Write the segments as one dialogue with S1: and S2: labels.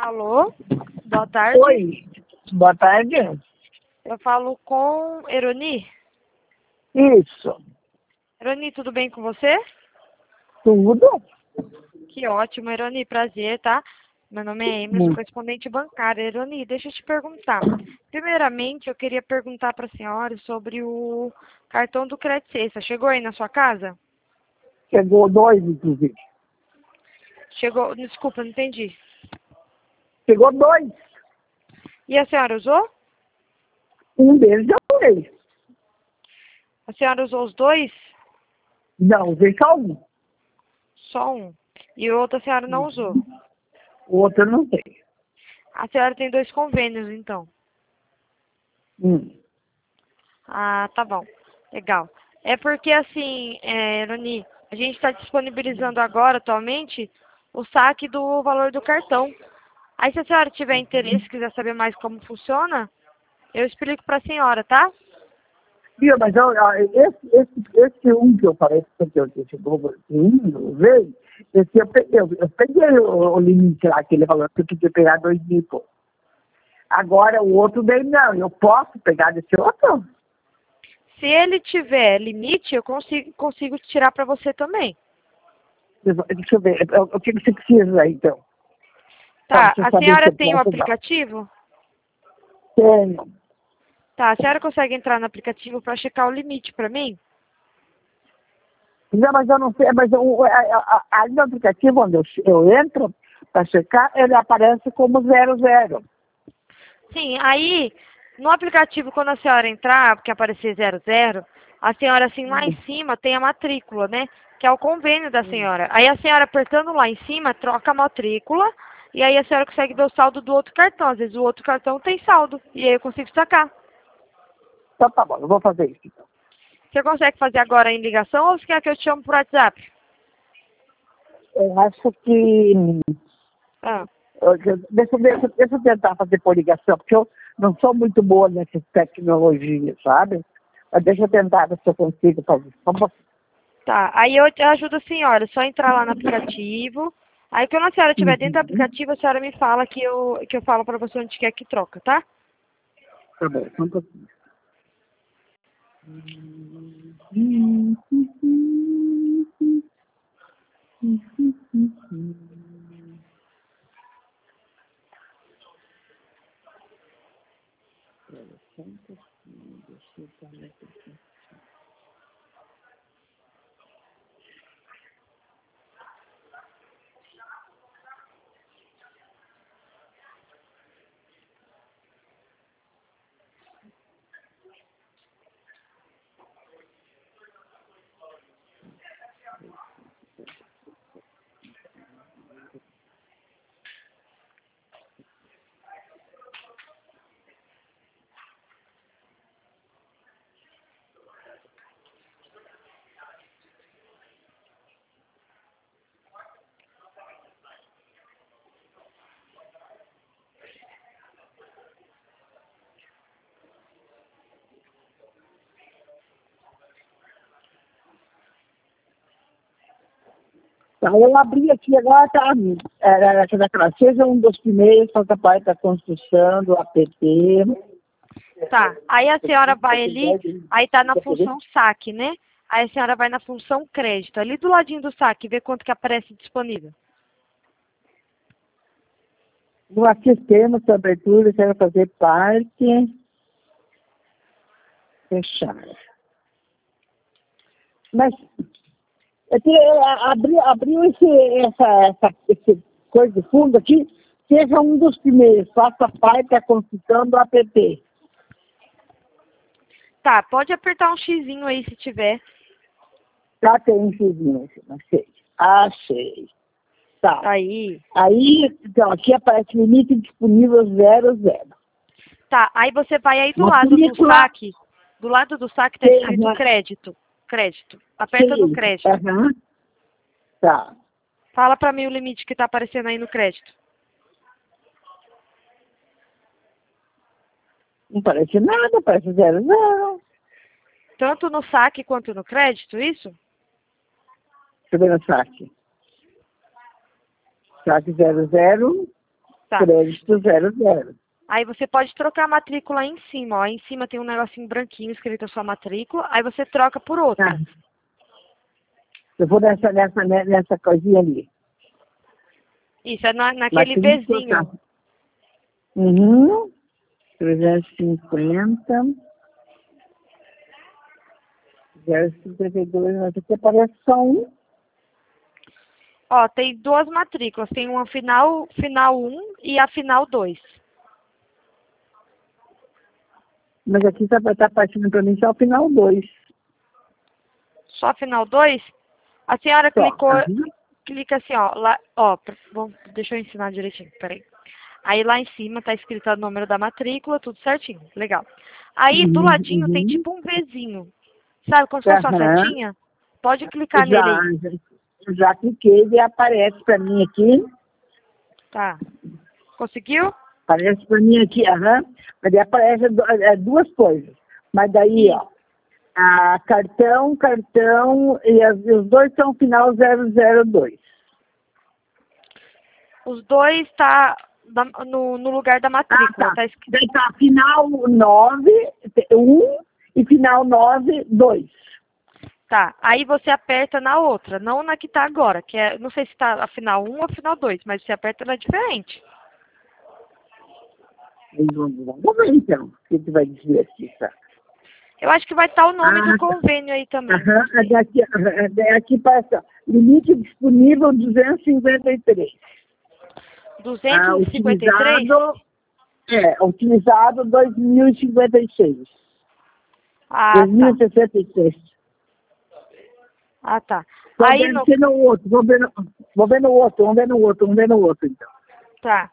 S1: Alô? Boa tarde.
S2: Oi, boa tarde.
S1: Eu falo com Eroni.
S2: Isso,
S1: Eroni, tudo bem com você?
S2: tudo?
S1: Que ótimo, Eroni, prazer, tá? Meu nome é Emily, sou correspondente bancária. Eroni, deixa eu te perguntar. Primeiramente, eu queria perguntar para a senhora sobre o cartão do Crédito Sexta. Chegou aí na sua casa?
S2: Chegou dois, inclusive.
S1: Chegou, desculpa, não entendi.
S2: Chegou dois.
S1: E a senhora usou?
S2: Um deles eu usei.
S1: A senhora usou os dois?
S2: Não, usei só um.
S1: Só um. E o outro a senhora não usou?
S2: O outro eu não sei.
S1: A senhora tem dois convênios, então. Ah, tá bom. Legal. É porque, assim, Eroni, a gente está disponibilizando agora, atualmente, o saque do valor do cartão. Aí, se a senhora tiver interesse, quiser saber mais como funciona, eu explico para a senhora, tá?
S2: Viu, mas esse um que eu falei que eu chegou, eu usei, esse eu peguei o limite lá, que ele falou que eu podia pegar 2.000. Pô. Agora o outro daí não, eu posso pegar desse outro?
S1: Se ele tiver limite, eu consigo tirar para você também.
S2: Deixa eu ver, o que você precisa aí, então?
S1: Tá,
S2: Pra
S1: a
S2: saber se
S1: senhora
S2: eu
S1: tem o
S2: posso ou não.
S1: aplicativo?
S2: Tenho.
S1: Tá, a senhora consegue entrar no aplicativo para checar o limite para mim?
S2: Não, mas eu não sei, mas aí no aplicativo onde eu entro para checar, ele aparece como 00.
S1: Sim, aí no aplicativo, quando a senhora entrar, que aparecer 00, a senhora assim lá em cima tem a matrícula, né? Que é o convênio da senhora. Aí a senhora apertando lá em cima, troca a matrícula e aí a senhora consegue ver o saldo do outro cartão. Às vezes o outro cartão tem saldo e aí eu consigo sacar.
S2: Então tá bom, eu vou fazer isso. Então.
S1: Você consegue fazer agora em ligação ou você quer que eu te chame por WhatsApp?
S2: Eu acho que.
S1: Ah,
S2: Deixa eu tentar fazer por ligação, porque eu não sou muito boa nessas tecnologias, sabe? Mas deixa eu tentar ver se eu consigo fazer. Vamos.
S1: tá. Aí eu ajudo a senhora, é só entrar lá no aplicativo. Aí quando a senhora estiver dentro do aplicativo, a senhora me fala que eu falo pra você onde quer que troca, tá?
S2: Tá bom, então tá. Então, eu abri aqui agora, tá? Era aquela, seja um dos primeiros, falta parte da construção do app.
S1: Tá. Aí a senhora vai ali, aí tá na função saque, né? Aí a senhora vai na função crédito, ali do ladinho do saque, vê quanto que aparece disponível.
S2: No sistema de abertura, quero fazer parte, fechar. Mas, abriu esse coisa de fundo aqui, seja um dos primeiros, faça parte da construção do app.
S1: Tá, pode apertar um xizinho aí se tiver.
S2: Já tem um xizinho, achei. Achei. Tá.
S1: Aí.
S2: Aí, então, aqui aparece limite disponível 00.
S1: Tá, aí você vai aí do lado do
S2: Matrícula.
S1: saque. Do lado do saque tá escrito crédito. Crédito. Aperta no crédito.
S2: Tá.
S1: Fala pra mim o limite que tá aparecendo aí no crédito.
S2: Não parece nada, parece 00.
S1: Tanto no saque quanto no crédito, isso?
S2: Deixa eu ver no saque. Saque 00.
S1: Tá.
S2: crédito 00.
S1: Aí você pode trocar a matrícula aí em cima, ó. Aí em cima tem um negocinho branquinho escrito a sua matrícula, aí você troca por outra.
S2: Tá. Eu vou nessa coisinha ali.
S1: Isso, é naquele
S2: Matrícula,
S1: Vzinho.
S2: tá. Uhum. 350. 052, mas aqui aparece só um.
S1: Ó, tem duas matrículas, tem uma final 1 e a final 2.
S2: Mas aqui tá partindo para mim só o final 2.
S1: Só a final 2? A senhora
S2: Só.
S1: clicou,
S2: Uhum.
S1: clica assim, ó, lá, ó, deixa eu ensinar direitinho, peraí. Aí lá em cima tá escrito o número da matrícula, tudo certinho, legal. Aí do ladinho tem tipo um Vzinho, sabe, como se fosse uma
S2: Aham.
S1: setinha? Pode clicar nele aí.
S2: Já cliquei e aparece para mim aqui.
S1: Tá. Conseguiu?
S2: Aparece para mim aqui, aham. Mas daí aparece duas coisas. Mas daí, ó, cartão, e os dois são final 002.
S1: Os dois tá no lugar da matrícula,
S2: Tá.
S1: tá escrito.
S2: Daí tá final 9, 1 e final 9, 2.
S1: Tá, aí você aperta na outra, não na que tá agora, que é, não sei se tá a final 1 ou a final 2, mas você aperta na diferente.
S2: Vamos ver então, o que vai dizer aqui, tá?
S1: Eu acho que vai estar o nome do convênio aí também.
S2: Aham, aqui passa limite disponível 253.
S1: 253?
S2: Utilizado 2056.
S1: Ah, tá.
S2: 2066.
S1: Ah, tá.
S2: Então,
S1: Aí
S2: deve
S1: no...
S2: ser no outro. Vamos ver no outro, então.
S1: Tá.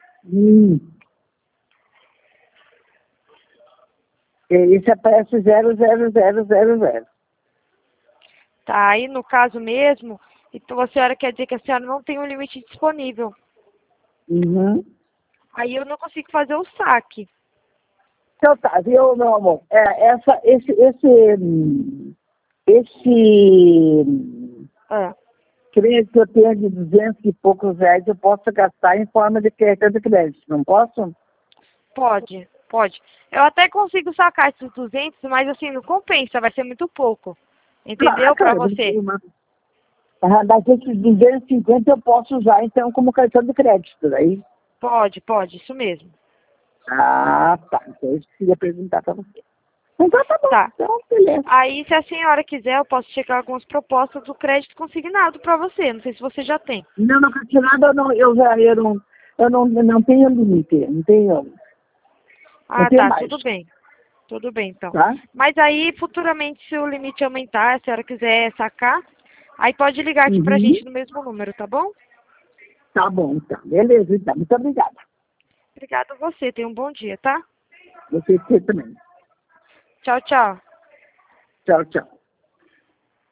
S2: Esse aparece 00000.
S1: Tá, aí no caso mesmo, então a senhora quer dizer que a senhora não tem um limite disponível.
S2: Uhum.
S1: Aí eu não consigo fazer o saque.
S2: Então tá, viu, meu amor?
S1: Ah,
S2: Crédito que eu tenho de 200 e poucos reais, eu posso gastar em forma de cartão de crédito, não posso?
S1: pode, pode. Eu até consigo sacar esses 200, mas assim, não compensa, vai ser muito pouco. Entendeu? Pra você.
S2: Desses 250 eu posso usar, então, como cartão de crédito, daí?
S1: Pode, isso mesmo.
S2: Ah, tá. Então, eu queria perguntar para você. Então, tá bom.
S1: Tá.
S2: Então, beleza.
S1: Aí, se a senhora quiser, eu posso checar algumas propostas do crédito consignado pra você. Não sei se você já tem.
S2: Não, carteirada eu não tenho limite, não tenho.
S1: Ah,
S2: Tem
S1: tá,
S2: mais.
S1: Tudo bem, então.
S2: Tá?
S1: Mas aí, futuramente, se o limite aumentar, se a senhora quiser sacar, aí pode ligar aqui pra gente no mesmo número, tá bom?
S2: Tá bom, então. Beleza, então. Muito obrigada.
S1: Obrigada a você. Tenha um bom dia, tá?
S2: Você também.
S1: Tchau, tchau.
S2: Tchau, tchau.